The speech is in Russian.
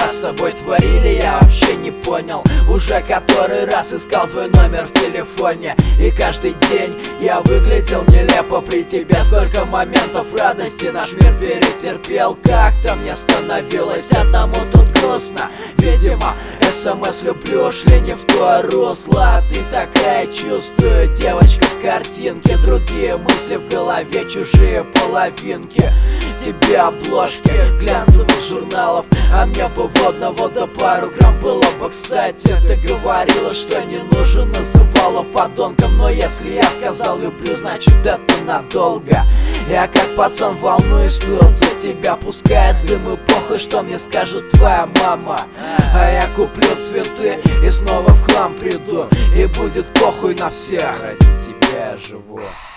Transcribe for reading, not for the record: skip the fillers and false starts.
с тобой творили, я вообще не понял. Уже который раз искал твой номер в телефоне, и каждый день я выглядел нелепо при тебе. Сколько моментов радости наш мир перетерпел. Как-то мне становилось одному тут грустно. Видимо, СМС люблю, шли не в то русло. Ты такая, чувствую, девочка с картинки. Другие мысли в голове, чужие половинки. Тебе обложки глянцевых журналов, а мне бы водного да пару грамм было бы кстати. Ты говорила, что не нужен, называла подонком. Но если я сказал люблю, значит это надолго. Я как пацан волнуюсь тут за тебя. Пускай дым и похуй, что мне скажет твоя мама. А я куплю цветы и снова в хлам приду. И будет похуй на всех, ради тебя я живу.